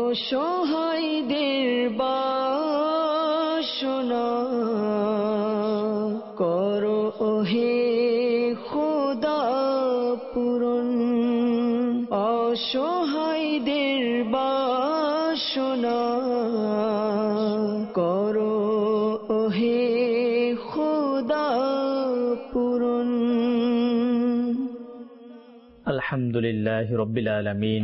অসহায়দের বাসনা করো ওহে খোদা পূরণ। অসহায়দের বাসনা করো ওহে খোদা পূরণ। আলহামদুলিল্লাহি রাব্বিল আলামিন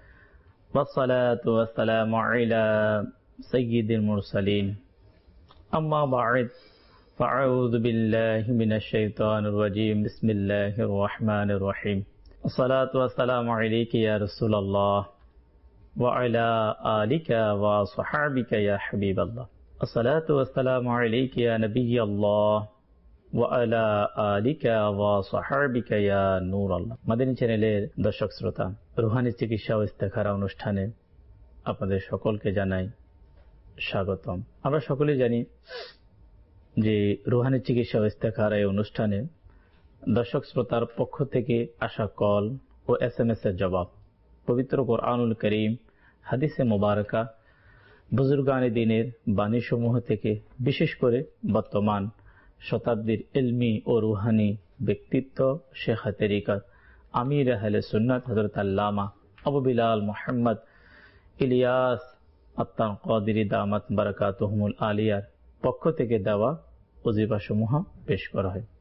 والصلاة والسلام على سيد المرسلين أما بعد فأعوذ بالله من الشيطان الرجيم بسم الله الرحمن الرحيم الصلاة والسلام عليك يا رسول الله وعلى آلك وصحابك يا حبيب الله الصلاة والسلام عليك يا نبي الله وعلى آلك وصحابك يا نور الله মাদানী চ্যানেলের দর্শক শ্রোতা, রুহানি চিকিৎসা ও ইস্তেখারা অনুষ্ঠানে আপনাদের সকলকে জানাই স্বাগতম। আমরা সকলেই জানি যে রুহানি চিকিৎসা ও ইস্তেখারা এই অনুষ্ঠানে দর্শক শ্রোতার পক্ষ থেকে আসা কল ও SMS এর জবাব, পবিত্র কোরআনুল করিম, হাদিসে মুবারকা, বুজুর্গানে দ্বীনের বাণীসমূহ থেকে বিশেষ করে বর্তমান শতাব্দীর ইলমি ও রুহানি ব্যক্তিত্ব শেখ তরিকত আমির আহলে সুন্নাত হযরত আল্লামা আবু বিলাল মুহাম্মদ ইলিয়াস আত্তান কাদিরি দামাত বারাকাতুহুমুল আলিয়ার পক্ষ থেকে দেওয়া ওজিফাসমূহ পেশ করা হয়।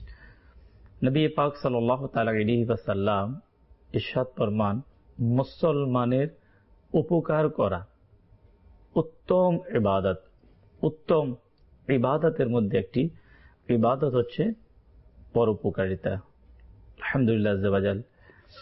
নবী পাক সাল্লাল্লাহু তাআলা আলাইহি ওয়াসাল্লাম ইরশাদ ফরমান, মুসলমানের উপকার করা উত্তম ইবাদত। উত্তম ইবাদতের মধ্যে একটি ইবাদত হচ্ছে পরোপকারিতা। আলহামদুলিল্লাহ আযজা ওয়া জাল,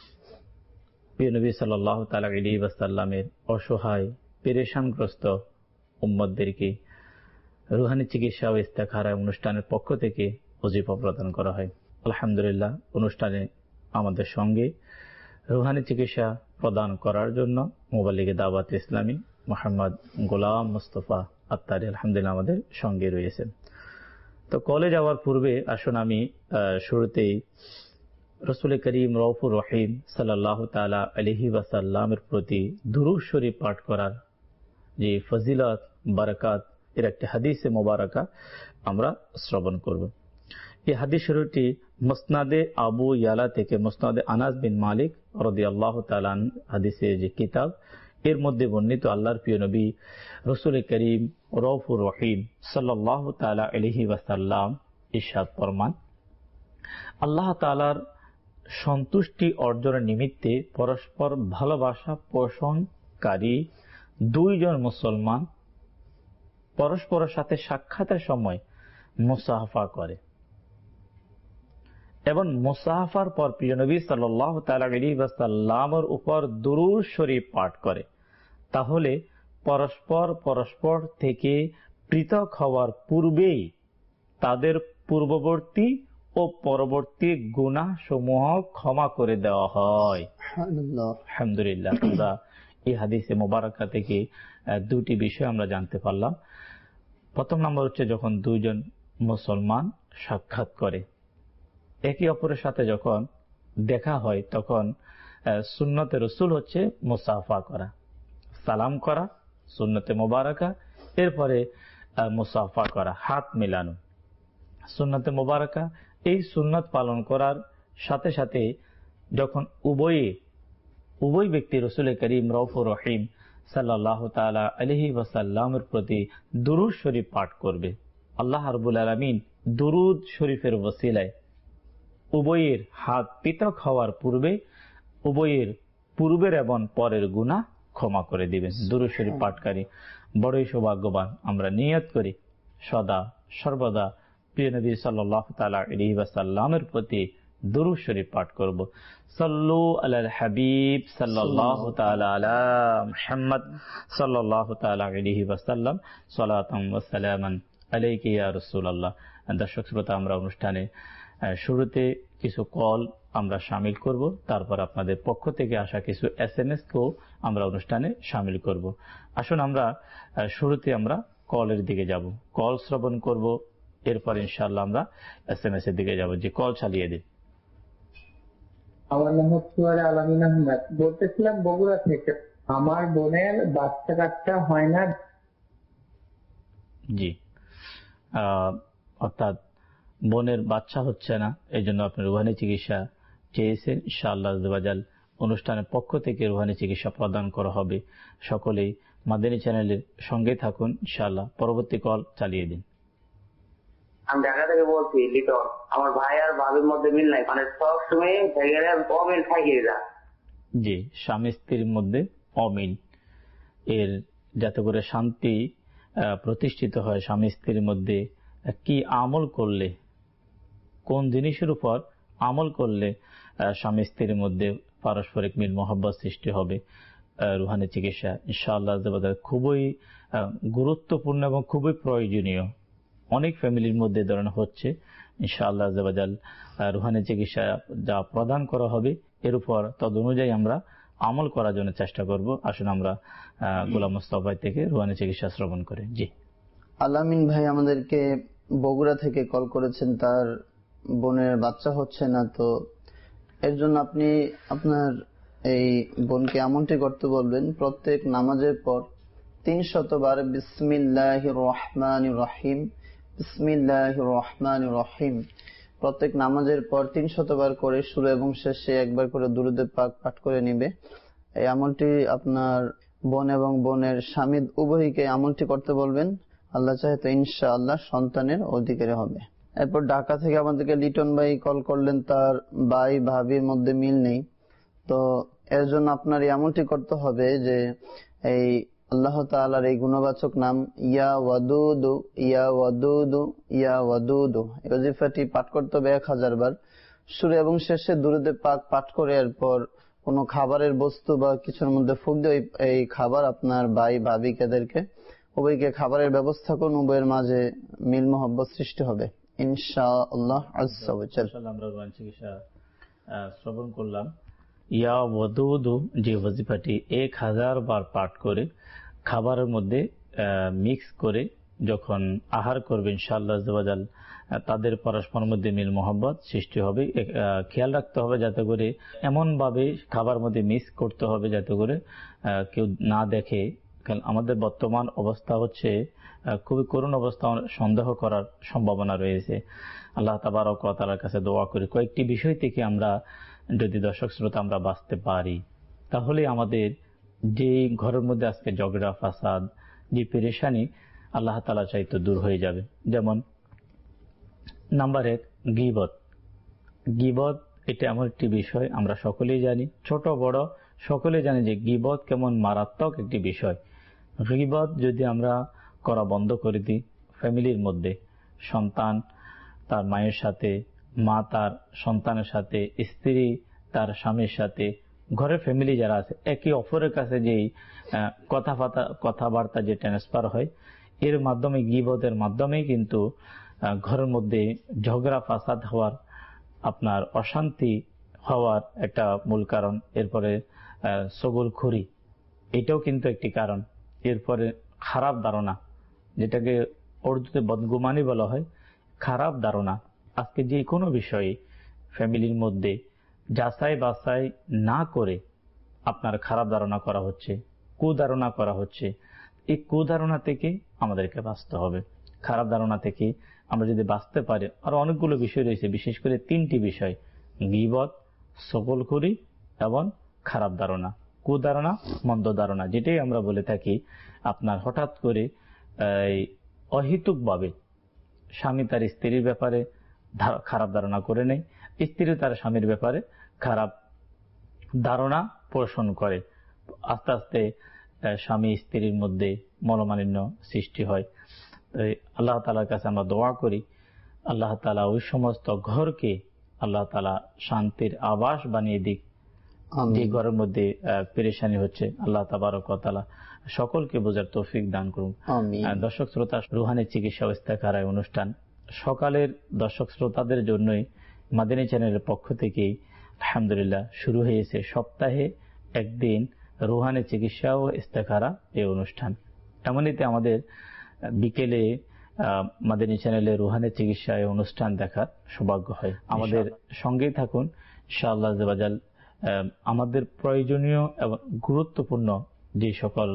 প্রিয় নবী সাল্লাল্লাহু তাআলা আলাইহি ওয়াসাল্লামের অসহায় পেরেশানগ্রস্ত উম্মতদেরকে রুহানি চিকিৎসা ও ইস্তেখারা অনুষ্ঠানের পক্ষ থেকে ওজিফা প্রদান করা হয়। আলহামদুলিল্লাহ, অনুষ্ঠানে আমাদের সঙ্গে রুহানি চিকিৎসা প্রদান করার জন্য মুবাল্লিগে দাওয়াত ইসলামী মোহাম্মদ গোলাম মুস্তফা আত্তারি আলহামদুলিল্লাহ আমাদের সঙ্গে রয়েছেন। তো কলে যাওয়ার পূর্বে আসুন আমি শুরুতেই রাসূল করিম রউফুর রহিম সাল্লাল্লাহু তাআলা আলাইহি ওয়াসাল্লামের প্রতি দুরূদ শরীফ পাঠ করার যে ফজিলত বারাকাত এর একটি হাদিসে মোবারকা আমরা শ্রবণ করব। এই হাদিস শরীফটি মুসনাদে আবু ইয়ালা থেকে, মুসনাদে আনাস বিন মালিক রাদিয়াল্লাহু তাআলা হাদিসের যে কিতাব, এর মধ্যে বর্ণিত আল্লাহর প্রিয় নবী রাসূল করিম রউফুর রহিম সাল্লাল্লাহু তাআলা আলাইহি ওয়াসাল্লাম ইরশাদ ফরমান, আল্লাহ তাআলার সন্তুষ্টি অর্জনের নিমিত্তে পরস্পর ভালোবাসা পোষণকারী দুইজন মুসলমান পরস্পরের সাথে সাক্ষাতের সময় মুসাফা করে এবং মুসাফার পর প্রিয় নবী সাল্লাল্লাহু তাআলা আলাইহি ওয়াসাল্লামের উপর দুরূদ শরীফ পাঠ করে, তাহলে পরস্পর থেকে পৃথক হওয়ার পূর্বেই তাদের পূর্ববর্তী ও পরবর্তী গুনাহ সমূহ ক্ষমা করে দেওয়া হয়। আলহামদুলিল্লাহ, আমরা এই হাদিসে মুবারকা থেকে দুটি বিষয় আমরা জানতে পারলাম। প্রথম নম্বর হচ্ছে, যখন দুইজন মুসলমান সাক্ষাৎ করে, একে অপরের সাথে যখন দেখা হয়, তখন সুন্নতে রসুল হচ্ছে মুসাফা করা, সালাম করা, সুন্নতে মুবারকা, এরপরে মুসাফা করা, হাত মেলানো, সুন্নতে মুবারকা। এই সুন্নত পালন করার সাথে সাথে যখন উভয় ব্যক্তি রাসূল করিম রউফুর রহিম সাল্লাল্লাহু তাআলা আলাইহি ওয়াসাল্লামের প্রতি দুরূদ শরীফ পাঠ করবে, আল্লাহ রাব্বুল আলামিন দুরূদ শরীফের ওসিলায় উভয়ের হাত পৃথক হওয়ার পূর্বে উভয়ের পূর্বের এবং পরের গুনাহ ক্ষমা করে দিবেন। দুরূদ শরীফ পাঠকারী বড়ই সৌভাগ্যবান। আমরা নিয়ত করি সদা সর্বদা প্রিয় নবী সাল্লাল্লাহু তাআলা আলাইহি ওয়াসাল্লামের প্রতি দুরূদ শরীফ পাঠ করব। সাল্লু আলাল হাবিব সাল্লাল্লাহু তাআলা আলা মুহাম্মদ সাল্লাল্লাহু তাআলা আলাইহি ওয়াসাল্লাম সালাতাম ওয়া সালামান আলাইকা ইয়া রাসূলুল্লাহ। দর্শক শ্রোতা, আমরা অনুষ্ঠানে শুরুতে কিছু কল আমরা শামিল করব, তারপর আপনাদের পক্ষ থেকে আসা কিছু SMS কেও আমরা অনুষ্ঠানে শামিল করব। আসুন আমরা শুরুতে আমরা কলের দিকে যাব, কল শ্রবণ করব, এরপর ইনশাআল্লাহ আমরা SMS এর দিকে যাব। যে কল চালিয়ে দিন। আমার নাম হচ্ছে আলামিন আহমেদ, বলতেছিলাম বগুড়া থেকে। আমার বোনের বাচ্চা কাচ্চা হয় না। জি, অর্থাৎ বোনের বাচ্চা হচ্ছে না, এই জন্য আপনি রুহানি চিকিৎসা চেয়েছেন। ইনশাআল্লাহ আযওয়াজাল অনুষ্ঠানের পক্ষ থেকে রুহানি চিকিৎসা প্রদান করা হবে। সকলেই মাদানী চ্যানেলের সঙ্গে থাকুন ইনশাআল্লাহ। পরবর্তী কল চালিয়ে দিন। আমি ঢাকা থেকে বলছি লিটন। আমার ভাই আর ভাবির মধ্যে মিল নাই, মানে সব সময় অমিল থাকে। জি, স্বামী স্ত্রীর মধ্যে অমিল, এর যাতে করে শান্তি প্রতিষ্ঠিত হয়, স্বামী স্ত্রীর মধ্যে কি আমল করলে, কোন জিনিসের উপর আমল করলে স্বামী স্ত্রীর মধ্যে পারস্পরিক মিল মহব্বত সৃষ্টি হবে, রুহানি চিকিৎসা ইনশাআল্লাহ খুবই গুরুত্বপূর্ণ এবং খুবই প্রয়োজনীয়। অনেক ফ্যামিলির মধ্যে ধরনের হচ্ছে। ইনশাআল্লাহ রুহানি চিকিৎসা যা প্রদান করা হবে এর উপর তদ অনুযায়ী আমরা আমল করার জন্য চেষ্টা করব। আসুন আমরা গোলাম মোস্তফা থেকে রুহানি চিকিৎসা শ্রবণ করি। জি, আলামিন ভাই আমাদেরকে বগুড়া থেকে কল করেছেন, তার বোনের বাচ্চা হচ্ছে না, তো এর জন্য আপনি আপনার এই বোনকে এমনটি করতে বলবেন, প্রত্যেক নামাজের পর 300 বার বিসমিল্লাহির রহমানির রহিম, বিসমিল্লাহির রহমানির রহিম প্রত্যেক নামাজের পর 300 বার করে শুরু এবং শেষে একবার করে দুরূদে পাক পাঠ করে নিবে। এই আমলটি আপনার বোন এবং বোনের স্বামী উভয়কে আমলটি করতে বলবেন। আল্লাহ চাহে তো ইনশাআল্লাহ সন্তানের অধিকারী হবে। এরপর ঢাকা থেকে আমাদেরকে লিটন ভাই কল করলেন, তার ভাই ভাবির মধ্যে মিল নেই, তো এর জন্য আপনার এমনটি করতে হবে যে এই আল্লাহ তাআলার এই গুণবাচক নাম ইয়া ওয়াদুদু ইয়া ওয়াদুদু ইয়া ওয়াদুদু, এই ওজিফাটি পাঠ করতে হবে 1000 বার। শুরু এবং শেষে দুরূদে পাক পাঠ করে এরপর কোনো খাবারের বস্তু বা কিছুর মধ্যে ফুঁক দিয়ে এই খাবার আপনার ভাই ভাবিকেদেরকে উভয়কে খাবারের ব্যবস্থা করুন, উভয়ের মাঝে মিল মহব্বত সৃষ্টি হবে ইনশাআল্লাহ আযজা ওয়া জাল। আমরা রুহানি চিকিৎসা শ্রবণ করলাম। ইয়া ওয়াদুদু যে ওজিফাটি 1000 বার পাঠ করে খাবারের মধ্যে মিক্স করে যখন আহার করবে ইনশাআল্লাহ আযওয়াজাল তাদের পরস্পর মধ্যে মিল মহব্বত সৃষ্টি হবে। খেয়াল রাখতে হবে যাতে করে এমন ভাবে খাবার মধ্যে মিক্স করতে হবে যাতে করে কেউ না দেখে। আমাদের বর্তমান অবস্থা হচ্ছে খুবই করুণ অবস্থা, সন্দেহ করার সম্ভাবনা রয়েছে। আল্লাহ তাবারক ওয়া তাআলার কাছে দোয়া করি কয়েকটি বিষয় থেকে আমরা যদি দর্শক শ্রোতা আমরা বাঁচতে পারি, তাহলে আমাদের যে ঘরের মধ্যে আজকে ঝগড়া ফাসাদ যে পেরেশানি আল্লাহ তাআলা চাইতো দূর হয়ে যাবে। যেমন নাম্বার 1, গীবত। গীবত এটা এমন একটি বিষয় আমরা সকলেই জানি, ছোট বড় সকলেই জানি যে গীবত কেমন মারাত্মক একটি বিষয়। গীবত যদি আমরা করা বন্ধ করে দিই, ফ্যামিলির মধ্যে সন্তান তার মায়ের সাথে, মা তার সন্তানের সাথে, স্ত্রী তার স্বামীর সাথে, ঘরের ফ্যামিলি যারা আছে একে অপরের কাছে যেই কথাবার্তা যে ট্রান্সফার হয়, এর মাধ্যমে গীবতের মাধ্যমেই কিন্তু ঘরের মধ্যে ঝগড়া ফাসাদ হওয়ার, আপনার অশান্তি হওয়ার একটা মূল কারণ। এরপরে সগলখুরি, এটাও কিন্তু একটি কারণ। এরপরে খারাপ ধারণা, যেটাকে উর্দুতে বদগুমানি বলা হয়, খারাপ ধারণা। আজকে যে কোনো বিষয়ে ফ্যামিলির মধ্যে যাচাই বাছাই না করে আপনার খারাপ ধারণা করা হচ্ছে, কুধারণা করা হচ্ছে। এই কুধারণা থেকে আমাদেরকে বাঁচতে হবে। খারাপ ধারণা থেকে আমরা যদি বাঁচতে পারি, আর অনেকগুলো বিষয় রয়েছে, বিশেষ করে 3টি বিষয়: গীবত, সগলখুরি এবং খারাপ ধারণা, কুধারণা, মন্দ ধারণা। যেটাই আমরা বলে থাকি আপনার হঠাৎ করে অহেতুকভাবে স্বামী তার স্ত্রীর ব্যাপারে খারাপ ধারণা করে নেয়, স্ত্রী তার স্বামীর ব্যাপারে খারাপ ধারণা পোষণ করে। আস্তে আস্তে স্বামী স্ত্রীর মধ্যে মনোমালিন্য সৃষ্টি হয়। আল্লাহ তাআলার কাছে আমরা দোয়া করি, আল্লাহ তাআলা ওই সমস্ত ঘরকে আল্লাহ তাআলা শান্তির আবাস বানিয়ে দিক যে ঘরের মধ্যে পেরেশানি হচ্ছে। আল্লাহ তাবারক ওয়া তাআলা সকলকে বোঝার তৌফিক দান করুন। দর্শক শ্রোতা, রুহানি চিকিৎসা ও ইস্তেখারা অনুষ্ঠান সকালের দর্শক শ্রোতাদের জন্যই মাদানী চ্যানেলের পক্ষ থেকে আলহামদুলিল্লাহ শুরু হয়েছে সপ্তাহে একদিন রুহানি চিকিৎসা ও ইস্তেখারা এই অনুষ্ঠান। এমনিতে আমাদের বিকেলে মাদানী চ্যানেলে রুহানি চিকিৎসা এই অনুষ্ঠান দেখার সৌভাগ্য হয়। আমাদের সঙ্গেই থাকুন ইনশাআল্লাহ। আমাদের প্রয়োজনীয় এবং গুরুত্বপূর্ণ যে সকল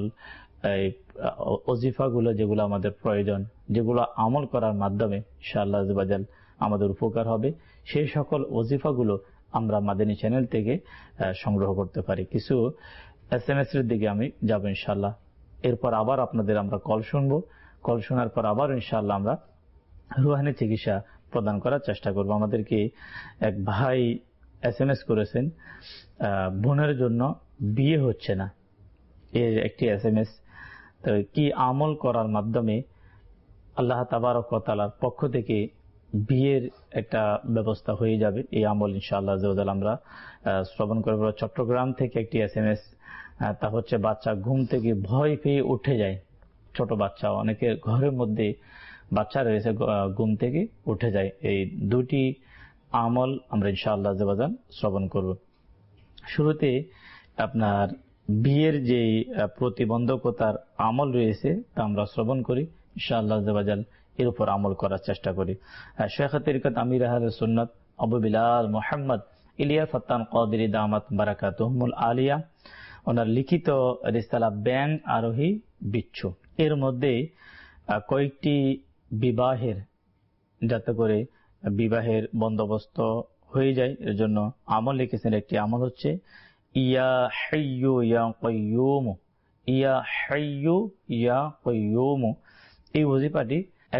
ওজিফাগুলো যেগুলো আমাদের প্রয়োজন, যেগুলো আমল করার মাধ্যমে ইনশাআল্লাহ আযza ওয়া জাল আমাদের উপকার হবে, সেই সকল ওজিফাগুলো আমরা মাদানী চ্যানেল থেকে সংগ্রহ করতে পারি। কিছু SMS এর দিকে আমি যাব ইনশাআল্লাহ। এরপর আবার আপনাদের আমরা কল শুনবো। কল শোনার পর আবার ইনশাআল্লাহ আমরা রুহানি চিকিৎসা প্রদান করার চেষ্টা করব। আমাদেরকে এক ভাই SMS করেছেন, বোনের জন্য বিয়ে হচ্ছে না, এর একটি SMS। তো কি আমল করার মাধ্যমে আল্লাহ তাবারক ওয়া তাআলার পক্ষ থেকে বিয়ের একটা ব্যবস্থা হয়ে যাবে, এই আমল ইনশাআল্লাহ আযza ওয়া জাল আমরা শ্রবণ করব। চট্টগ্রাম থেকে একটি SMS, তা হচ্ছে বাচ্চা ঘুম থেকে ভয় পেয়ে উঠে যায়। ছোট বাচ্চা, অনেকে ঘরের মধ্যে বাচ্চা রয়েছে, ঘুম থেকে উঠে যায়। এই দুটি আমল আমরা ইনশাআল্লাহ আযza ওয়া জাল শ্রবণ করব। শুরুতে আপনার বিয়ের যে প্রতিবন্ধকতার আমল রয়েছে তা আমরা শ্রবণ করি ইনশাআল্লাহ আযza ওয়া জাল, এর উপর আমল করার চেষ্টা করি। শেখ তরিকত আমির আহলে সুন্নাত আবু বিলাল মুহাম্মদ ইলিয়াস ফাত্তান কাদেরী দামাত বারাকাতুহুমুল আলিয়া, ওনার লিখিত রিসালা ব্যাং আরোহী বিচ্ছু, এর মধ্যে কয়েকটি বিবাহের, যাতে করে বিবাহের বন্দোবস্ত হয়ে যায় এর জন্য আমল লিখেছেন। একটি আমল হচ্ছে ইয়া হাইয়ু ইয়া কাইয়ুম, ইয়া হাইয়ু ইয়া কাইয়ুম। এই ওজিফাটি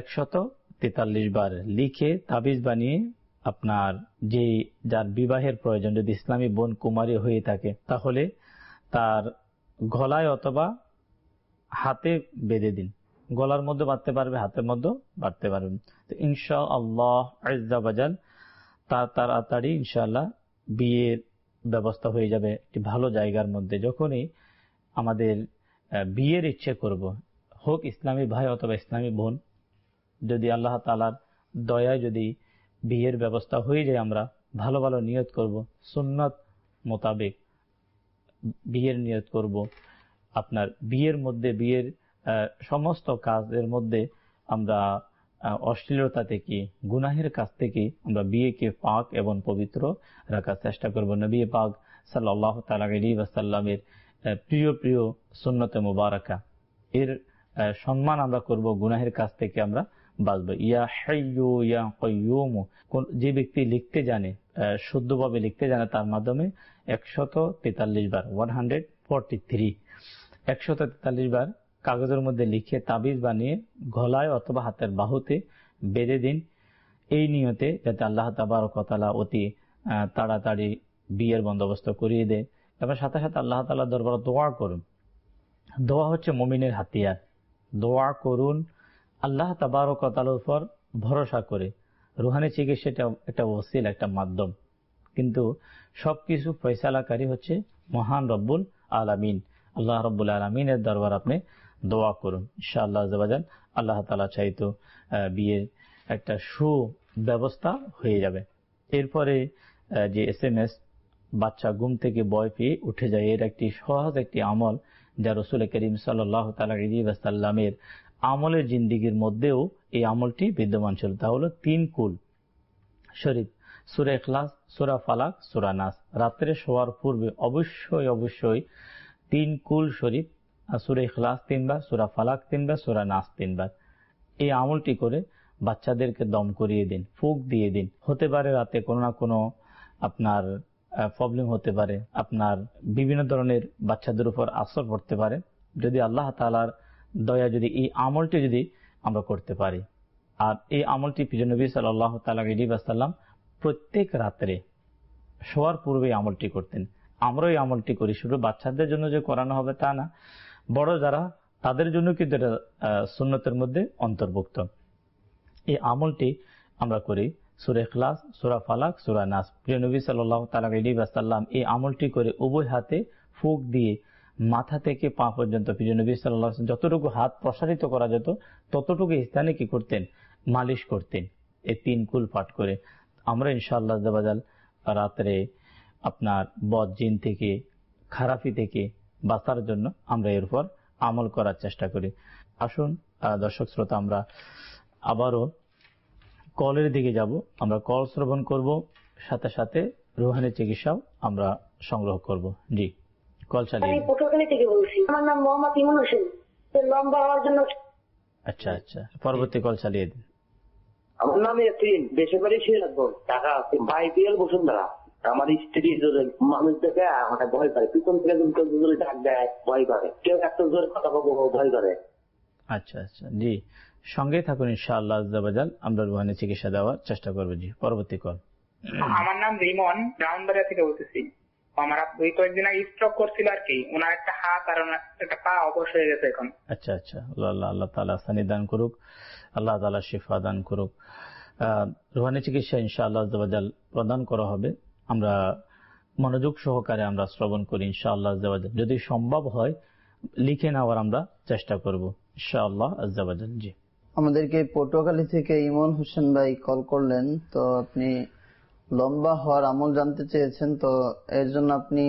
143 বার লিখে তাবিজ বানিয়ে আপনার যার বিবাহের প্রয়োজন, যদি ইসলামী বোন কুমারী হয়ে থাকে তাহলে তার গলায় অথবা হাতে বেঁধে দিন। গলার মধ্যে বাঁধতে পারবে, হাতের মধ্যে বাঁধতে পারবেন। তো ইনশাআল্লাহ আযza ওয়া জাল তার তাড়াতাড়ি ইনশাআল্লাহ বিয়ের ব্যবস্থা হয়ে যাবে একটি ভালো জায়গার মধ্যে। যখনই আমাদের বিয়ের ইচ্ছে করব, হোক ইসলামী ভাই অথবা ইসলামী বোন, যদি আল্লাহ তাআলার দয়ায় যদি বিয়ের ব্যবস্থা হয়ে যায়, আমরা ভালো ভালো নিয়ত করব, সুন্নাত মোতাবেক বিয়ের নিয়ত করব। আপনার বিয়ের মধ্যে, বিয়ের সমস্ত কাজের মধ্যে আমরা অশ্লীলতা থেকে, গুনাহের কাছ থেকে আমরা বিয়েকে পাক এবং পবিত্র রাখার চেষ্টা করব। নবী পাক সাল্লাল্লাহু তাআলা আলাইহি ওয়াসাল্লামের প্রিয় প্রিয় সুন্নতে মুবারাকা, এর সম্মান আমরা করব, গুনাহের কাছ থেকে আমরা বাঁচব। ইয়া হাইয়ু ইয়া কাইয়ুম, যে ব্যক্তি লিখতে জানে, শুদ্ধভাবে লিখতে জানে, তার মাধ্যমে 143 বার 143 বার কাগজের মধ্যে লিখে তাবিজ বানিয়ে গলায় অথবা হাতের বাহুতে বেঁধে দিন, এই নিয়তে যাতে আল্লাহ তাবারক ওয়া তাআলা অতি তাড়াতাড়ি বিয়ের বন্দোবস্ত করিয়ে দেয়। এবং সাথে সাথে আল্লাহ তাআলার দরবারে দোয়া করুন। দোয়া হচ্ছে মুমিনের হাতিয়ার। দোয়া করুন আল্লাহ তাবারক ওয়া তাআলার উপর ভরসা করে। রুহানি চিকিৎসা একটা ওসিলা, একটা মাধ্যম, কিন্তু সবকিছু ফয়সালাকারী হচ্ছে মহান রব্বুল আলামিন। আল্লাহ রব্বুল আলামিনের দরবার আপনি দোয়া করুন ইনশাআল্লাহ আযza ওয়া জাল। আল্লাহ তাআলা চাইতো বিয়ের একটা সুব্যবস্থা হয়ে যাবে। এরপরে যে SMS, বাচ্চা ঘুম থেকে ভয় পেয়ে উঠে যায়, এর একটি সহজ একটি আমল যা রাসূল করিম সাল্লাল্লাহু তাআলা আলাইহি ওয়াসাল্লামের আমলের জিন্দেগীর মধ্যেও এই আমলটি বিদ্যমান ছিল। তা হলো 3 কুল শরীফ, সূরা ইখলাস, সূরা ফালাক, সূরা নাস। রাত্রে শোয়ার পূর্বে অবশ্যই 3 কুল শরীফ, সূরা ইখলাস 3 বার, সূরা ফালাক 3 বার, সূরা নাস 3 বার। এই আমলটি করে বাচ্চাদেরকে দম করিয়ে দিন, ফুঁক দিয়ে দিন। হতে পারে রাতে কোনো না কোনো আপনার প্রবলেম হতে পারে, আপনার বিভিন্ন ধরনের বাচ্চাদের উপর আসর পড়তে পারে। যদি আল্লাহ তাআলার দয়া, যদি এই আমলটি যদি আমরা করতে পারি, আর এই আমলটি প্রিয় নবী সাল্লাল্লাহু তাআলা আলাইহি ওয়াসাল্লাম প্রত্যেক রাত্রে শোয়ার পূর্বে আমলটি করতেন। আমরা এই আমলটি করি, শুধু বাচ্চাদের জন্য যে করানো হবে তা না, বড় যারা তাদের জন্য কিন্তু এটা সুন্নতের মধ্যে অন্তর্ভুক্ত। এই আমলটি আমরা করি সূরা ইখলাস, সূরা ফালাক, সূরা নাস। প্রিয় নবী সাল্লাল্লাহু তাআলা আলাইহি ওয়াসাল্লাম এই আমলটি করে উভয় হাতে ফুঁক দিয়ে মাথা থেকে পা পর্যন্ত প্রিয় নবী সাল্লাল্লাহু আলাইহি ওয়াসাল্লাম যতটুকু হাত প্রসারিত করা যেত ততটুকু স্থানে কি করতেন, মালিশ করতেন এই 3 কুল পাঠ করে। আমরা ইনশাআল্লাহ আযza ওয়া জাল রাত্রে আপনার বদ জিন থেকে, খারাপি থেকে বাঁচার জন্য আমরা এর উপর আমল করার চেষ্টা করি। আসুন দর্শক শ্রোতা, আমরা আবারও কলের দিকে যাব। আমরা কল শ্রবণ করব, সাথে সাথে রুহানি চিকিৎসাও আমরা সংগ্রহ করব। জি, কল চালিয়ে আমি দিন। পটুয়াখালী থেকে বলছি। আমার নাম মোহাম্মদ ইমন হোসেন। লম্বা হওয়ার জন্য আচ্ছা আচ্ছা, পরবর্তী কল চালিয়ে দিন। আমার নাম ইয়াসিন, দেশের বাড়ি সিরাজগঞ্জ, ঢাকা। ভাই পিএল বসুন্ধরা। আমার স্ত্রী মানুষ দেখে আমাকে ভয় করে, পিছন থেকে যদি ডাক দেয় ভয় করে, কেউ একটা জোরে কথা বলবো ভয় করে। আচ্ছা আচ্ছা, জি, সঙ্গে থাকুন, ইনশাআল্লাহ আজ্জা ওয়াজাল আমরা রুহানি চিকিৎসা দেওয়ার চেষ্টা করবো। জি, পরবর্তী কল। আমার নাম রিমন, ব্রাউনবাড়িয়া থেকে বলতেছি। আমার আব্বু কয়েকদিন আগে স্ট্রোক করছিল আর কি, ওনার একটা হাত আর ওনার একটা পা অবশ হয়ে গেছে এখন। আচ্ছা আচ্ছা, আল্লাহ আল্লাহ তাআলা আসানি দান করুক, আল্লাহ তাআলা শিফা দান করুক। রুহানি চিকিৎসা ইনশাআল্লাহ আজ্জা ওয়াজাল প্রদান করা হবে। আমরা মনোযোগ সহকারে আমরা শ্রবণ করি ইনশাআল্লাহ আজ্জা ওয়াজাল। যদি সম্ভব হয় লিখে নেওয়ার আমরা চেষ্টা করব ইনশাআল্লাহ আজ্জা ওয়াজাল। জি, আমাদেরকে পটুয়াখালী থেকে ইমন হোসেন ভাই কল করলেন। তো আপনি লম্বা হওয়ার আমল জানতে চেয়েছেন। তো এর জন্য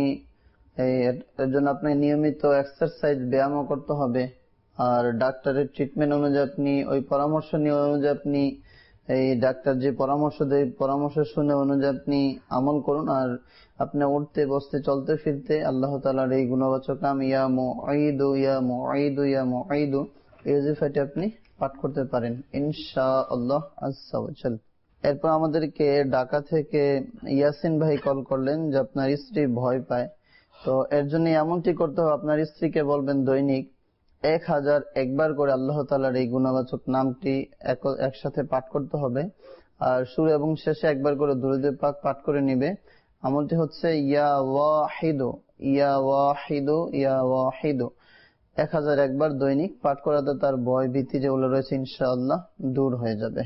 আপনি নিয়মিত এক্সারসাইজ ব্যায়ামও করতে হবে। আর ডাক্তারের ট্রিটমেন্ট অনুযায়ী আপনি ওই পরামর্শ নিয়ে অনুযায়ী আপনি এই ডাক্তার যে পরামর্শ দেয় পরামর্শ শুনে অনুযায়ী আপনি আমল করুন। আর আপনি উঠতে বসতে চলতে ফিরতে আল্লাহ তাআলার এই গুণবাচক নাম ইয়া মুঈদু ইয়া মুঈদু ইয়া মুঈদু এই ওজিফাটি আপনি পাঠ করতে পারেন ইনশাআল্লাহ আজ্জা ওয়াজাল। এরপর আমাদেরকে ঢাকা থেকে ইয়াসিন ভাই কল করলেন যে আপনার স্ত্রী ভয় পায়। তো এর জন্য এমনটি করতে হবে, আপনার স্ত্রীকে বলবেন দৈনিক 1001 করে আল্লাহ তাআলার এই গুণবাচক নামটি একসাথে পাঠ করতে হবে। আর শুরু এবং শেষে একবার করে দুরূদ পাক পাঠ করে নিবে। আমলটি হচ্ছে ইয়া ওয়াহিদু ইয়া ওয়াহিদু ইয়া ওয়াহিদু 1001 দৈনিক পাঠ করাতে তার ভয় ভীতি যেগুলো রয়েছে ইনশাআল্লাহ দূর হয়ে যাবে।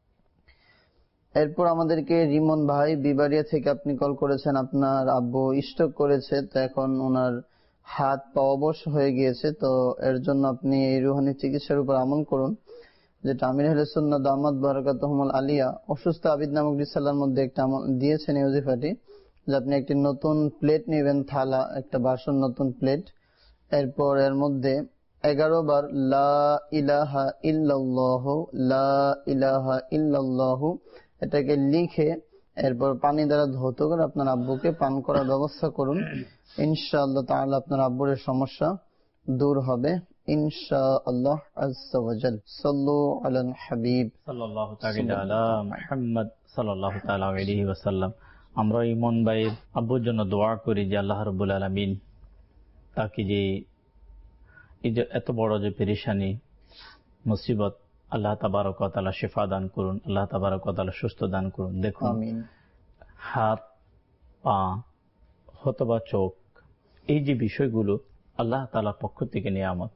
এরপর আমাদেরকে রিমন ভাই বিবাড়িয়া থেকে আপনি কল করেছেন। আপনার আব্বু স্ট্রোক করেছে, তো এখন ওনার হাত পা অবশ হয়ে গিয়েছে। তো এর জন্য আপনি এই রুহানি চিকিৎসার উপর আমল করুন, যেটা আমির আহলে সুন্নাহ দামাত বারাকাতুহুমুল আলিয়া অসুস্থ আবিদ নামক রিসালার মধ্যে একটা আমল দিয়েছেন এই ওজিফাটি, যে আপনি একটি নতুন প্লেট নেবেন, থালা একটা বাসন নতুন প্লেট। এরপর এর মধ্যে 11 বার লা ইলাহা ইল্লাল্লাহু লা ইলাহা ইল্লাল্লাহু এটাকে লিখে এরপর পানি দ্বারা ধৌত করে আপনার আব্বুকে পান করার ব্যবস্থা করুন। ইনশাআল্লাহ তাআলা আপনার আব্বুর সমস্যা দূর হবে ইনশাআল্লাহ আজ্জা ওয়াজাল। সাল্লু আলাল হাবিব সাল্লাল্লাহু তাআলা আলা মুহাম্মদ সাল্লাল্লাহু তাআলা আলাইহি ওয়াসাল্লাম। আমরা ইমন ভাইয়ের আব্বুর জন্য দোয়া করি যে আল্লাহ রাব্বুল আলামিন তাকে যে এই যে এত বড় যে পেরেশানি মুসিবত, আল্লাহ তাবারক ওয়া তাআলা শিফা দান করুন, আল্লাহ তাবারক ওয়া তাআলা সুস্থ দান করুন। দেখুন, হাত পা অথবা চোখ, এই যে বিষয়গুলো আল্লাহ তাআলার পক্ষ থেকে নিয়ামত।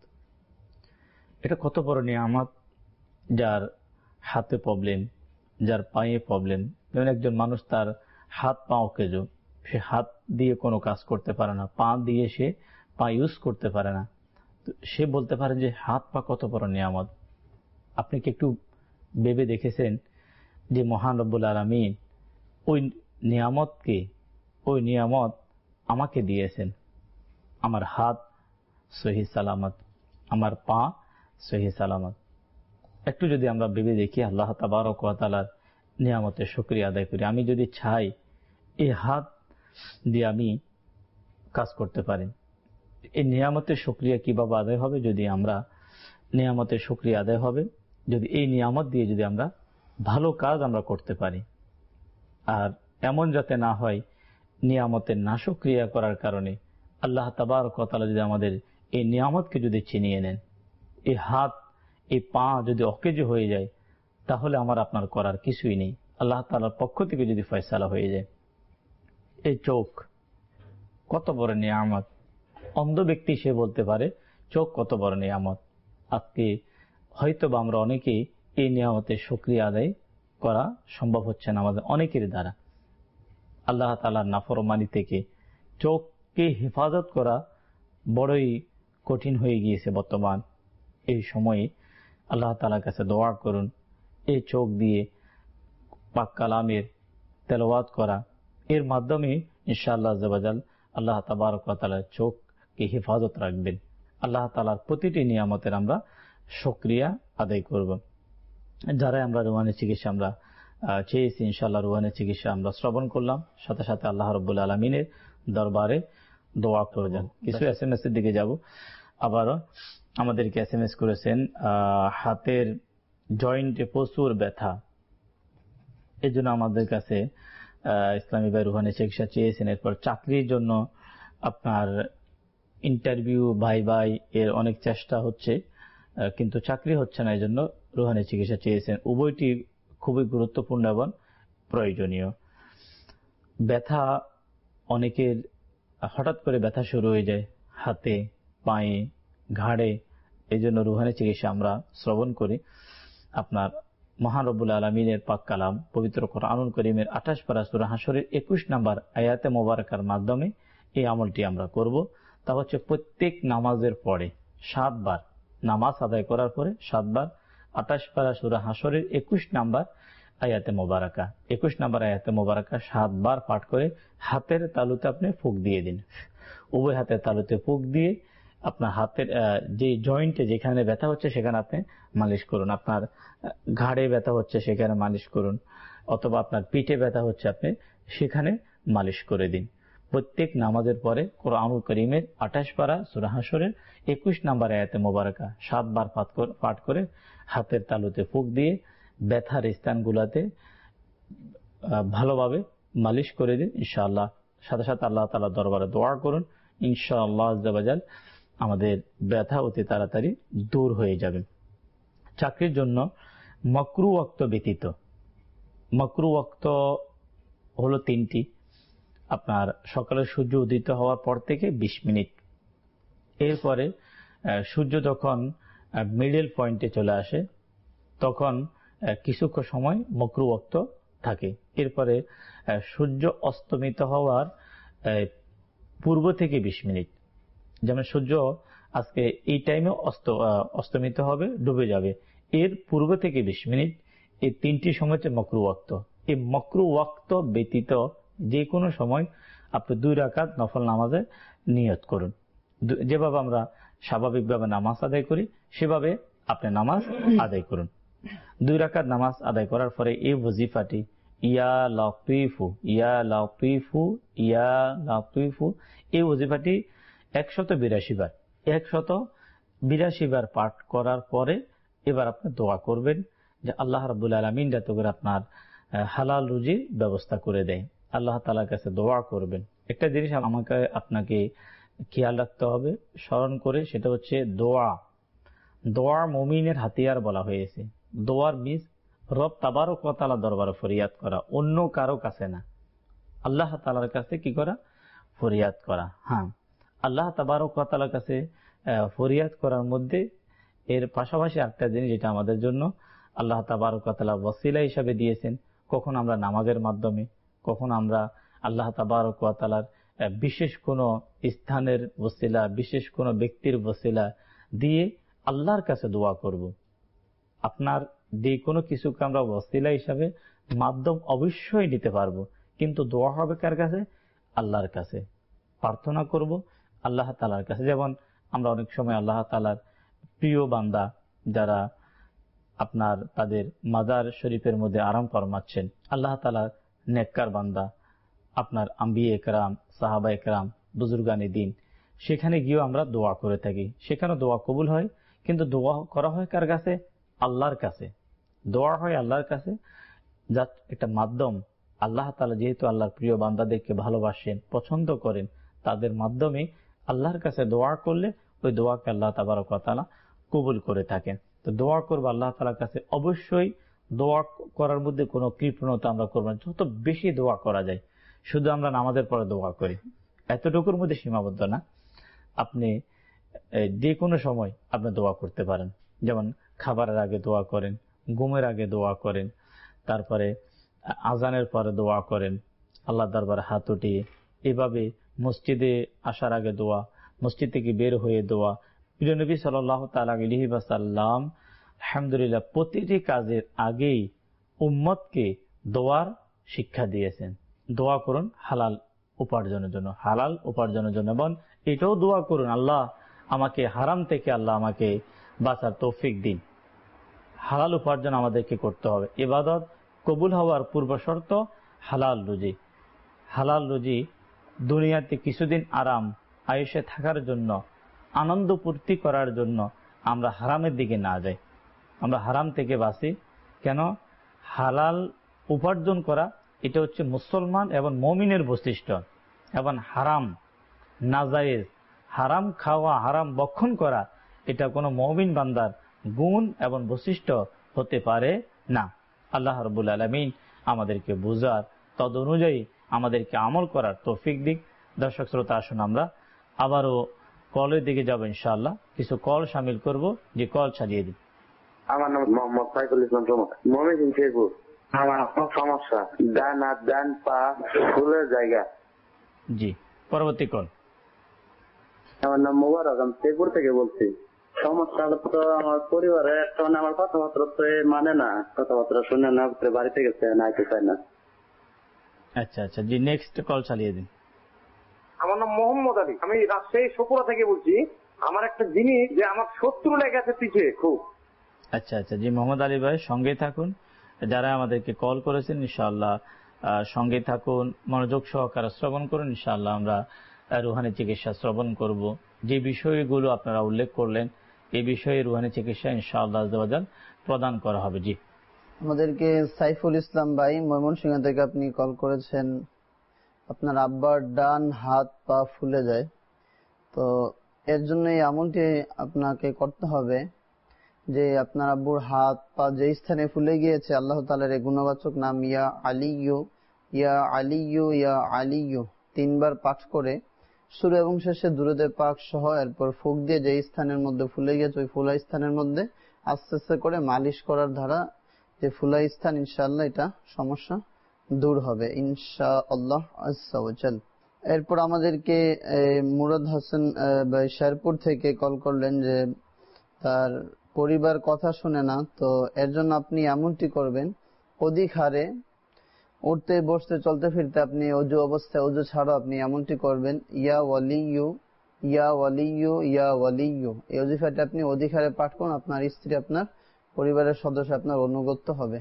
এটা কত বড় নিয়ামত। যার হাতে প্রবলেম, যার পায়ে প্রবলেম, যেমন একজন মানুষ তার হাত পা অকেজ, সে হাত দিয়ে কোনো কাজ করতে পারে না, পা দিয়ে সে পা ইউজ করতে পারে না, সে বলতে পারে যে হাত পা কত বড় নিয়ামত। আপনি কি একটু ভেবে দেখেছেন যে মহান রব্বুল আলামিন ওই নিয়ামতকে, ওই নিয়ামত আমাকে দিয়েছেন। আমার হাত সহি সালামত, আমার পা সহি সালামত। একটু যদি আমরা ভেবে দেখি আল্লাহ তাবারক ওয়া তাআলার নিয়ামতের শুকরিয়া আদায় করি। আমি যদি চাই এই হাত দিয়ে আমি কাজ করতে পারি, এই নিয়ামতের শুকরিয়া কিভাবে আদায় হবে? যদি আমরা নিয়ামতের শুকরিয়া আদায় হবে যদি এই নিয়ামত দিয়ে যদি আমরা ভালো কাজ আমরা করতে পারি। আর এমন যাতে না হয় নিয়ামতের নাশক্রিয়া করার কারণে আল্লাহ তাবারক ওয়া তাআলা যদি আমাদের এই নিয়ামতকে যদি ছিনিয়ে নেন, এই হাত এই পা যদি অকেজ হয়ে যায়, তাহলে আমার আপনার করার কিছুই নেই। আল্লাহ তাআলার পক্ষ থেকে যদি ফয়সালা হয়ে যায়। এই চোখ কত বড় নিয়ামত। অন্ধ ব্যক্তি সে বলতে পারে চোখ কত বড় নিয়ামত। আজকে হয়তো বা আমরা অনেকেই এই নিয়ামতের শুকরিয়া আদায় করা সম্ভব হচ্ছে না আমাদের অনেকের দ্বারা। আল্লাহ তাআলার নাফরমানি থেকে চোখকে হেফাজত করা বড়ই কঠিন হয়ে গিয়েছে বর্তমান এই সময়ে। আল্লাহ তাআলার কাছে দোয়া করুন, এই চোখ দিয়ে পাক কালামের তেলাওয়াত করা, এর মাধ্যমে ইনশাআল্লাহ আজ্জা ওয়া জাল আল্লাহ তাবারক ওয়া তাআলা চোখকে হেফাজত রাখবেন। আল্লাহ তাআলার প্রতিটি নিয়ামতের আমরা শুকরিয়া আদায় করব। যারা আমরা রুহানি চিকিৎসা আমরা চেয়েছি, ইনশাআল্লাহ রুহানি চিকিৎসা আমরা শ্রবণ করলাম, সাথে সাথে আল্লাহ রাব্বুল আলামিনের দরবারে দোয়া করে যান। কিছু SMS এর দিকে যাব। আবারও আমাদেরকে SMS করেছেন, হাতের জয়েন্টে প্রচুর ব্যথা, এই জন্য আমাদের কাছে ইসলামী ভাই রুহানি চিকিৎসা চেয়েছেন। এরপর চাকরির জন্য আপনার ইন্টারভিউ ভাই এর অনেক চেষ্টা হচ্ছে, কিন্তু চাকরি হচ্ছে না, এই জন্য রুহানি চিকিৎসা চেয়েছেন। উভয়টি খুবই গুরুত্বপূর্ণ এবং প্রয়োজনীয়। ব্যথা অনেকের হঠাৎ করে ব্যথা শুরু হয়ে যায় হাতে, পায়ে, ঘাড়ে, এই জন্য রুহানি চিকিৎসা আমরা শ্রবণ করি। আপনার মহান রব্বুল আলামিনের পাক কালাম পবিত্র কোরআনুল কারীমের 28 পারা সূরা হাশরের 21 নম্বর আয়াতে মোবারকার মাধ্যমে এই আমলটি আমরা করব। তা হচ্ছে প্রত্যেক নামাজের পরে 7 বার, নামাজ আদায় করার পরে 7 বার 28 পারা সূরা হাশরের 21 নম্বর আয়াতে মোবারকা, 21 নম্বর আয়াতে মোবারকা 7 বার পাঠ করে হাতের তালুতে আপনি ফুঁক দিয়ে দিন। উভয় হাতের তালুতে ফুঁক দিয়ে আপনার হাতের যে জয়েন্টে যেখানে ব্যথা হচ্ছে সেখানে আপনি মালিশ করুন। আপনার ঘাড়ে ব্যথা হচ্ছে সেখানে মালিশ করুন, অথবা আপনার পিঠে ব্যথা হচ্ছে আপনি সেখানে মালিশ করে দিন। প্রত্যেক নামাজের পরে কোরআনুল কারীমের 28 পারা সূরা হাশরের 21 নম্বর আয়াতে মোবারকা 7 বার পাঠ করে হাতের তালুতে ফুঁক দিয়ে ব্যথার স্থানগুলোতে ভালোভাবে মালিশ করে দিন ইনশাআল্লাহ। সাথে সাথে আল্লাহ তাআলা দরবারে দোয়া করুন, ইনশাআল্লাহ আজ্জা ওয়া জাল আমাদের ব্যথা অতি তাড়াতাড়ি দূর হয়ে যাবে। চাকরির জন্য মাকরুহ ওয়াক্ত ব্যতীত, মাকরুহ ওয়াক্ত হলো 3টি। আপনার সকালে সূর্য উদিত হওয়ার পর থেকে 20 মিনিট, এরপরে সূর্য যখন মিডল পয়েন্টে চলে আসে তখন কিছুক্ষণ সময় মাকরুহ ওয়াক্ত থাকে। এরপরে সূর্য অস্তমিত হওয়ার পূর্ব থেকে 20 মিনিট, যেমন সূর্য আজকে এই টাইমে অস্তমিত হবে, ডুবে যাবে, এর পূর্ব থেকে 20 মিনিট, এই 3টি সময় হচ্ছে মাকরুহ ওয়াক্ত। এই মাকরুহ ওয়াক্ত ব্যতীত যে কোনো সময় আপনি 2 রাকাত নফল নামাজে নিয়ত করুন। যেভাবে আমরা স্বাভাবিকভাবে নামাজ আদায় করি সেভাবে আপনি নামাজ আদায় করুন। 2 রাকাত নামাজ আদায় করার পরে এই ওয়াজিফাটি ইয়া লাতীফু ইয়া লাতীফু ইয়া লাতীফু, এই ওয়াজিফাটি 182 বার 182 বার পাঠ করার পরে এবার আপনি দোয়া করবেন যে আল্লাহ রাব্বুল আলামিন যাতে করে আপনার হালাল রুজির ব্যবস্থা করে দেয়। আল্লাহ তাআলার কাছে দোয়া করবেন। একটা জিনিস আপনাকে খেয়াল রাখতে হবে, স্মরণ করে, সেটা হচ্ছে দোয়া মুমিনের হাতিয়ার বলা হয়েছে। দোয়ার মিস রব তাবারক ওয়া তাআলা দরবারে ফরিয়াদ করা, অন্য কারো কাছে না, আল্লাহ তাআলার কাছে কি করা? ফরিয়াদ করা। হ্যাঁ, আল্লাহ তাবারক ওয়া তাআলার কাছে ফরিয়াদ করার মধ্যে এর পাশাপাশি একটা জিনিস যেটা আমাদের জন্য আল্লাহ তাবারক ওয়া তাআলা ওয়াসিলা হিসাবে দিয়েছেন, কখন আমরা নামাজের মাধ্যমে, কখন আমরা আল্লাহ তাবারক ওয়া তাআলার বিশেষ কোনো স্থানের ওসিলা, বিশেষ কোনো ব্যক্তির ওসিলা দিয়ে আল্লাহর কাছে দোয়া করব। আপনার যে কোনো কিছুকে আমরা ওসিলা হিসাবে মাধ্যম অবশ্যই নিতে পারবো, কিন্তু দোয়া হবে কার কাছে? আল্লাহর কাছে। প্রার্থনা করব আল্লাহ তাআলার কাছে। যেমন আমরা অনেক সময় আল্লাহ তাআলার প্রিয় বান্দা যারা আপনার তাদের মাজার শরীফের মধ্যে আরাম ফরমাচ্ছেন, আল্লাহ তাআলার নেককার বান্দা, আপনার আম্বিয়া একরাম, সাহাবা একরাম, বুজুর্গানে দিন, সেখানে গিয়েও আমরা দোয়া করে থাকি। সেখানে দোয়া কবুল হয়, কিন্তু দোয়া করা হয় কার কাছে? আল্লাহর কাছে। দোয়া হয় আল্লাহর কাছে, যা একটা মাধ্যম। আল্লাহ তাআলা যেহেতু আল্লাহর প্রিয় বান্দাদেরকে ভালোবাসেন, পছন্দ করেন, তাদের মাধ্যমে আল্লাহর কাছে দোয়া করলে ওই দোয়াকে আল্লাহ তাবারক ওয়া তাআলা কবুল করে থাকেন। তো দোয়া করবো আল্লাহ তাআলার কাছে। অবশ্যই দোয়া করার মধ্যে কোনো কৃপণতা আমরা করবো না। যত বেশি দোয়া করা যায়, শুধু আমরা নামাজের পরে দোয়া করি এতটুকুর মধ্যে সীমাবদ্ধ না। আপনি যে কোনো সময় আপনি দোয়া করতে পারেন। যেমন খাবারের আগে দোয়া করেন, ঘুমের আগে দোয়া করেন, তারপরে আজানের পরে দোয়া করেন, আল্লাহ দরবারে হাত উঠিয়ে, এভাবে মসজিদে আসার আগে দোয়া, মসজিদ থেকে বের হয়ে দোয়া। প্রিয় নবী সাল্লাল্লাহু তাআলা আলাইহি ওয়াসাল্লাম আলহামদুলিল্লাহ প্রতিটি কাজের আগেই উম্মতকে দোয়ার শিক্ষা দিয়েছেন। দোয়া করুন হালাল উপার্জনের জন্য, হালাল উপার্জনের জন্য, এবং এটাও দোয়া করুন আল্লাহ আমাকে হারাম থেকে আল্লাহ আমাকে বাঁচার তৌফিক দিন। হালাল উপার্জন আমাদেরকে করতে হবে। ইবাদত কবুল হওয়ার পূর্ব শর্ত হালাল রুজি। হালাল রুজি দুনিয়াতে কিছুদিন আরাম, আয়েশে থাকার জন্য, আনন্দ পূর্তি করার জন্য আমরা হারামের দিকে না যাই, আমরা হারাম থেকে বাঁচি। কেন? হালাল উপার্জন করা এটা হচ্ছে মুসলমান এবং মুমিনের বৈশিষ্ট্য, এবং হারাম নাজায়েজ, হারাম খাওয়া, হারাম ভক্ষণ করা এটা কোনো মুমিন বান্দার গুণ এবং বৈশিষ্ট্য হতে পারে না। আল্লাহ রাব্বুল আলামিন আমাদেরকে বুঝার, তদ অনুযায়ী আমাদেরকে আমল করার তৌফিক দিক। দর্শক শ্রোতা, আসুন আমরা আবারও কলের দিকে যাব ইনশাআল্লাহ, কিছু কল শামিল করব। যে কল চালিয়ে দিন। আমার নাম মোহাম্মদ সাইফুল ইসলাম চৌমা, ময়মনসিংহ শেরপুর। আমার সমস্যা ডান হাত ডান পা ফুলের জায়গা। জি, পরবর্তী কল। আমার নাম মোবারক, আমি শেরপুর থেকে বলছি। সমস্যা তো আমার পরিবারে একটা, মানে আমার কথাবার্তা তো মানে না, কথাবার্তা শুনে না, বাড়িতে গেছে না, আইতে চায় না। আচ্ছা আচ্ছা, জি, নেক্সট কল চালিয়ে দিন। আমার নাম মোহাম্মদ আলী, আমি রাজশাহী সপুরা থেকে বলছি। আমার একটা জিনিস যে আমার শত্রু লেগে আছে পিছিয়ে খুব। আচ্ছা আচ্ছা, জি মোহাম্মদ আলী ভাই, সঙ্গে থাকুন। যারা আমাদেরকে কল করেছেন ইনশাআল্লাহ সঙ্গে থাকুন, মনোযোগ সহকারে শ্রবণ করুন। ইনশাআল্লাহ আমরা রুহানি চিকিৎসা শ্রবণ করব। যে বিষয়গুলো আপনারা উল্লেখ করলেন এই বিষয়ে রুহানি চিকিৎসা ইনশাআল্লাহ আযওয়াজাল প্রদান করা হবে। জি, আমাদেরকে সাইফুল ইসলাম ভাই ময়মনসিংহ থেকে আপনি কল করেছেন। আপনার আব্বার ডান হাত পা ফুলে যায়, তো এর জন্য এই আমলটি আপনাকে করতে হবে যে আপনার আব্বুর হাত পা যে স্থানে ফুলে গিয়েছে, আল্লাহ তাআলার এই গুণবাচক নাম ইয়া আলিয়্যু ইয়া আলিয়্যু ইয়া আলিয়্যু 3 বার পাঠ করে শুরু এবং শেষে দুরূদে পাক সহ এরপর ফুক দিয়ে যে স্থানের মধ্যে ফুলে গিয়েছে ওই ফুলা স্থানের মধ্যে আস্তে আস্তে করে মালিশ করার দ্বারা যে ফুলা স্থান ইনশাআল্লাহ এটা সমস্যা দূর হবে ইনশাআল্লাহ আযজা ওয়া জাল। এরপর আমাদেরকে মুরাদ হাসান ভাই শেরপুর থেকে কল করলেন যে তার পরিবার কথা শুনে না, তো এর জন্য আপনি এমনটি করবেন, অধিক হারে উঠতে বসতে চলতে ফিরতে আপনি অজু অবস্থায়, অজু ছাড়াও আপনি এমনটি করবেন, ইয়া ওয়ালিয়্যু ইয়া ওয়ালিয়্যু ইয়া ওয়ালিয়্যু। এই ওজিফাটি আপনি অধিক হারে পাঠ করুন, আপনার স্ত্রী, আপনার পরিবারের সদস্য আপনার অনুগত হবে।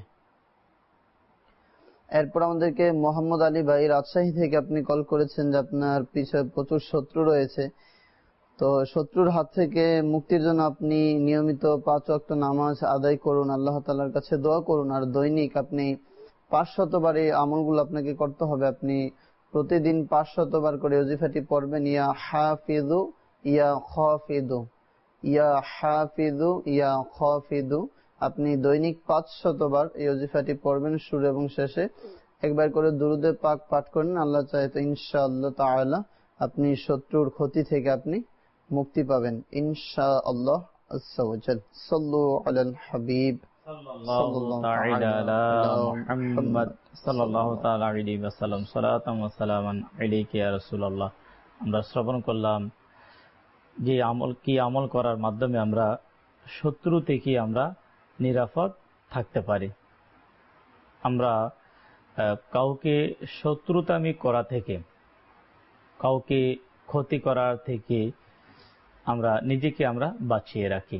এরপর আমাদেরকে মোহাম্মদ আলী ভাই রাজশাহী থেকে আপনি কল করেছেন যে আপনার পিছনে প্রচুর শত্রু রয়েছে, তো শত্রুর হাত থেকে মুক্তির জন্য আপনি নিয়মিত 5 ওয়াক্ত নামাজ আদায় করুন, আল্লাহ তাআলার কাছে দোয়া করুন, আর দৈনিক আপনি 500 বার এই আমলগুলো আপনাকে করতে হবে। আপনি প্রতিদিন 500 বার করে ওজিফাটি পড়বেন, ইয়া হাফিজু ইয়া খাফিজু ইয়া হাফিজু ইয়া খাফিজু। আপনি দৈনিক 500 বার এই ওজিফাটি পড়বেন, শুরু এবং শেষে একবার করে দুরূদে পাক পাঠ করেন। আল্লাহ চাহে তো ইনশাআল্লাহ তাআলা আপনি শত্রুর ক্ষতি থেকে আপনি মুক্তি পাবেন ইনশাআল্লাহ আযজা ওয়া জাল। সাল্লু আলাল হাবিব সাল্লাল্লাহু তাআলা আলা মুহাম্মদ সাল্লাল্লাহু তাআলা আলাইহি ওয়াসাল্লাম। সালাতাম ওয়া সালামান আলাইকা ইয়া রাসূলুল্লাহ। আমরা শ্রবণ করলাম যে আমল করার মাধ্যমে আমরা শত্রু থেকে আমরা নিরাপদ থাকতে পারি। আমরা কাউকে শত্রুতামি করা থেকে, কাউকে ক্ষতি করার থেকে আমরা নিজেকে আমরা বাঁচিয়ে রাখি।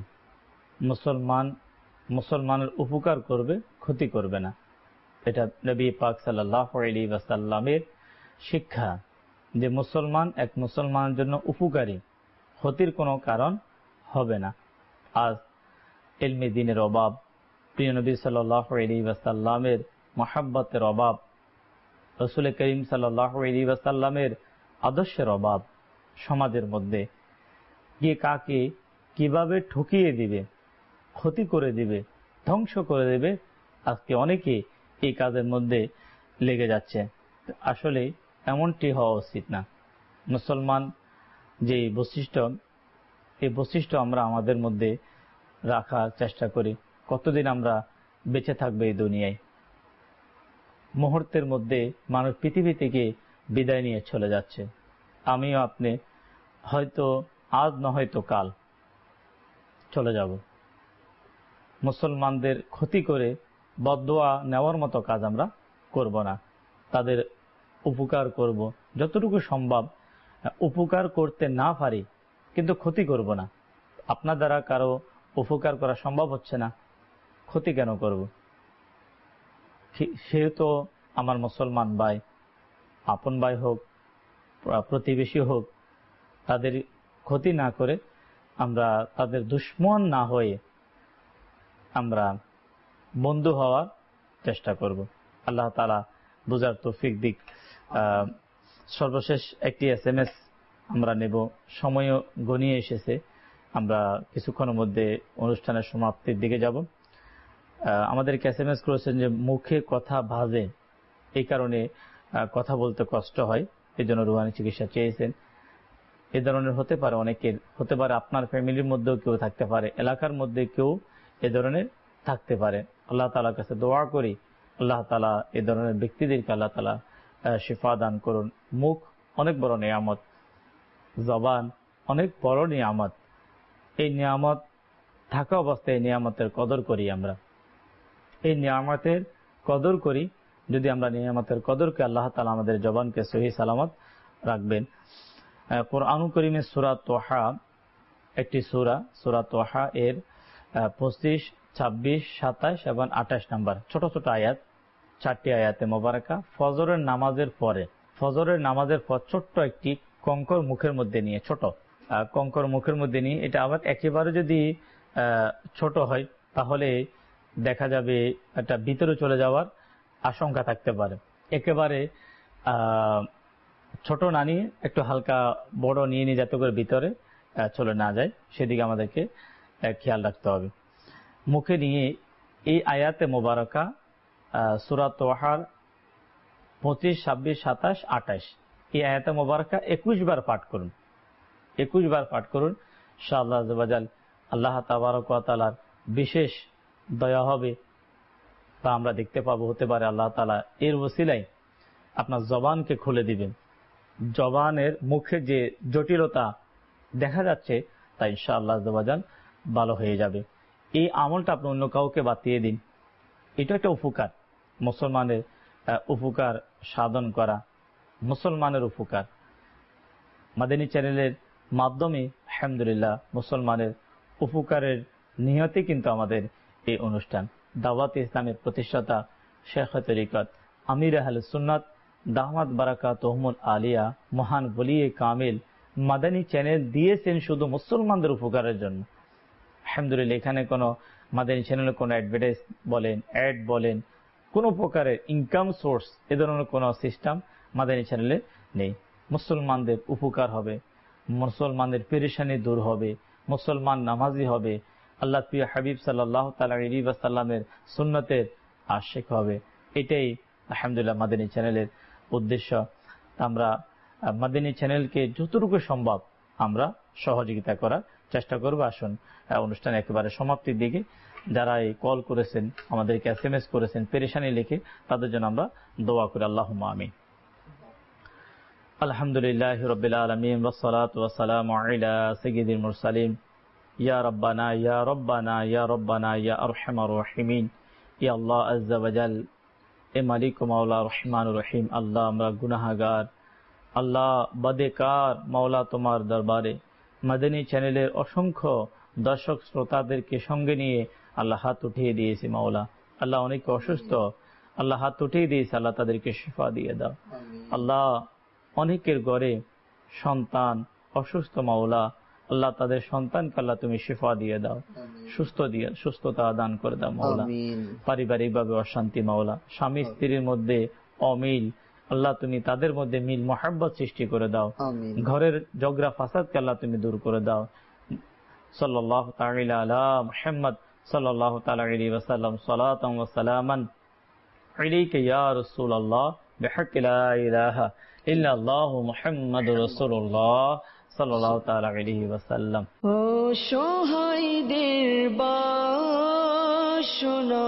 মুসলমানের উপকার করবে, ক্ষতি করবে না। এটা নবী পাক সাল্লাল্লাহু আলাইহি ওয়াসাল্লামের শিক্ষা যে মুসলমান এক মুসলমানের জন্য উপকারী, ক্ষতির কোনো কারণ হবে না। আজ ইলমে দ্বীনের অভাব, প্রিয় নবী সাল্লাল্লাহু আলাইহি ওয়াসাল্লামের মহব্বতের অভাব, রাসূল করিম সাল্লাল্লাহু আলাইহি ওয়াসাল্লামের আদর্শের অভাব সমাজের মধ্যে, কে কাকে কিভাবে ঠকিয়ে দিবে, ক্ষতি করে দিবে, ধ্বংস করে দেবে, আজকে অনেকে এই কাজের মধ্যে লেগে যাচ্ছে। আসলে এমনটি হওয়া উচিত না। মুসলমান যে বৈশিষ্ট্য, এই বৈশিষ্ট্য আমরা আমাদের মধ্যে রাখার চেষ্টা করি। কতদিন আমরা বেঁচে থাকবে এই দুনিয়ায়? মুহূর্তের মধ্যে মানুষ পৃথিবী থেকে বিদায় নিয়ে চলে যাচ্ছে। আমিও আপনি হয়তো আজ না হয়তো কাল চলে যাব। মুসলমানদের ক্ষতি করে বদদোয়া নেওয়ার মতো কাজ আমরা করব না, তাদের উপকার করব যতটুকু সম্ভব। উপকার করতে না পারি কিন্তু ক্ষতি করব না। আপনার দ্বারা কারো উপকার করা সম্ভব হচ্ছে না, ক্ষতি কেন করব? সে তো আমার মুসলমান ভাই, আপন ভাই হোক, প্রতিবেশী হোক, তাদের ক্ষতি না করে, আমরা তাদের দুশমন না হয়ে আমরা বন্ধু হওয়ার চেষ্টা করব। আল্লাহ তাআলা বুঝার তৌফিক দিক। সর্বশেষ একটি SMS আমরা নেব, সময়ও গনিয়ে এসেছে, আমরা কিছুক্ষণের মধ্যে অনুষ্ঠানের সমাপ্তির দিকে যাব। আমাদেরকে SMS করেছেন যে মুখে কথা ভাজে, এই কারণে কথা বলতে কষ্ট হয়, এই জন্য রুহানি চিকিৎসা চেয়েছেন। এ ধরনের হতে পারে, অনেকের হতে পারে, আপনার ফ্যামিলির মধ্যেও কেউ থাকতে পারে, এলাকার মধ্যে কেউ এ ধরনের থাকতে পারে। আল্লাহ তাআলার কাছে দোয়া করি, আল্লাহ তাআলা এ ধরনের ব্যক্তিদেরকে আল্লাহ তাআলা শিফা দান করুন। মুখ অনেক বড় নিয়ামত, জবান অনেক বড় নিয়ামত। এই নিয়ামত থাকা অবস্থায় এই নিয়ামতের কদর করি, আমরা এই নিয়ামতের কদর করি। যদি আমরা নিয়ামতের কদরকে, আল্লাহ তাআলা আমাদের জবানকে সহি সালামত রাখবেন। কোরআন কারীমের সূরা তোহা, একটি সূরা তোহা এর 25, 26, 27 এবং 28 নম্বর ছোট ছোট আয়াত, 4টি আয়াতে মোবারকা ফজরের নামাজের পরে, ছোট্ট একটি কঙ্কর মুখের মধ্যে নিয়ে, ছোট কঙ্কর মুখের মধ্যে নিয়ে, এটা আবার একেবারে যদি ছোট হয় তাহলে দেখা যাবে এটা ভিতরে চলে যাওয়ার আশঙ্কা থাকতে পারে। একেবারে ছোট না নিয়ে একটু হালকা বড় নিয়ে যাতে করে ভিতরে চলে না যায়, সেদিকে আমাদেরকে খেয়াল রাখতে হবে। মুখে নিয়ে এই আয়াতে মোবারকা সূরা তোহার 25, 26, 27, 28 এই আয়াতে মোবারকা 21 বার পাঠ করুন। 21 বার পাঠ করুন, ইনশাআল্লাহ আযজা ওয়া জাল আল্লাহ তাবারক ওয়া তাআলার বিশেষ দয়া হবে, তা আমরা দেখতে পাবো। হতে পারে আল্লাহ তাআলা এর ওসিলায় আপনার জবানকে খুলে দিবেন। জবানের মুখে যে জটিলতা দেখা যাচ্ছে তা ইনশাআল্লাহ আযজা ওয়া জাল ভালো হয়ে যাবে। এই আমলটা আপনি অন্য কাউকে বাতিয়ে দিন, এটা একটা উপকার, মুসলমানের উপকার সাধন করা, মুসলমানের উপকার। মাদানী চ্যানেলের মাধ্যমে আলহামদুলিল্লাহ মুসলমানের উপকারের নিয়তে কিন্তু আমাদের এই অনুষ্ঠান। দাওয়াত ইসলামের প্রতিষ্ঠাতা শেখ তরিকত আমির আহলে সুন্নাত দামাত বারাকাতুহুমুল আলিয়া মহান ওলিয়ে কামিল মাদানী চ্যানেল দিয়েছেন শুধু মুসলমানদের উপকারের জন্য। আলহামদুলিল্লাহ এখানে কোনো মাদানী চ্যানেলে কোনো অ্যাডভার্টাইজ বলেন, অ্যাড বলেন, কোন প্রকারের ইনকাম সোর্স এ ধরনের কোনো সিস্টেম মাদানী চ্যানেলে নেই। মুসলমানদের উপকার হবে, মুসলমানদের পেরেশানি দূর হবে, মুসলমান নামাজি হবে, আল্লাহ প্রিয় হাবিব সাল্লাল্লাহু তাআলা আলাইহি ওয়াসাল্লামের সুন্নতের আশিক হবে। এটাই আলহামদুলিল্লাহ মাদানী চ্যানেলের উদ্দেশ্য। আমরা মাদানী চ্যানেলকে যতটুকু সম্ভব আমরা সহযোগিতা করার চেষ্টা করব। আসুন অনুষ্ঠান একেবারে সমাপ্তির দিকে। যারা এই কল করেছেন, আমাদেরকে SMS করেছেন, পেরেশানি লিখে, তাদের জন্য আমরা দোয়া করি। আল্লাহুম্মা আমিন। আলহামদুলিল্লাহি রাব্বিল আলামিন ওয়াস সালাতু ওয়াস সালামু আলা সাইয়্যিদিল মুরসালিন ইয়া রাব্বানা ইয়া রাব্বানা ইয়া রাব্বানা ইয়া আরহামার রাহিমিন। ইয়া আল্লাহ আযজা ওয়া জাল, এ মালিক ও মাওলা রহমানুর রহিম। আল্লাহ আমরা গুনাহগার, আল্লাহ বাদেকার, মাওলা তোমার দরবারে মাদানী চ্যানেলের অসংখ্য দর্শক শ্রোতাদেরকে সঙ্গে নিয়ে আল্লাহ হাত উঠিয়ে দিয়েছি মাওলা। আল্লাহ অনেকে অসুস্থ, আল্লাহ হাত উঠিয়ে দিয়েছে, আল্লাহ তাদেরকে শিফা দিয়ে দাও। আল্লাহ অনেকের ঘরে সন্তান অসুস্থ মাওলা, আল্লাহ তাদের সন্তানকে আল্লাহ তুমি শিফা দিয়ে দাও, সুস্থতা দান করে দাও মাওলা। পারিবারিক ভাবে অশান্তি মাওলা, স্বামী স্ত্রীর মধ্যে অমিল, আল্লাহ তুমি তাদের মধ্যে মিল মোহাব্বত সৃষ্টি করে দাও। ঘরের ঝগড়া ফাসাদকে আল্লাহ তুমি দূর করে দাও। সাল্লাল্লাহু তাআলা আলা মুহাম্মদ সাল্লাল্লাহু তাআলা আলাইহি ওয়াসাল্লাম সালাতান ওয়া সালামান আলাইকা ইয়া রাসূলুল্লাহ বিহাক্কি লা ইলাহা ইল্লাল্লাহু মুহাম্মাদুর রাসূলুল্লাহ সাল্লাল্লাহু তাআলা আলাইহি ওয়াসাল্লাম। ও সহায়দের বাসনা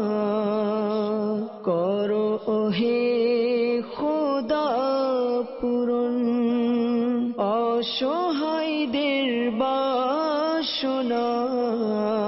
করো ওহে খোদা পূরণ, অসহায়দের বাসনা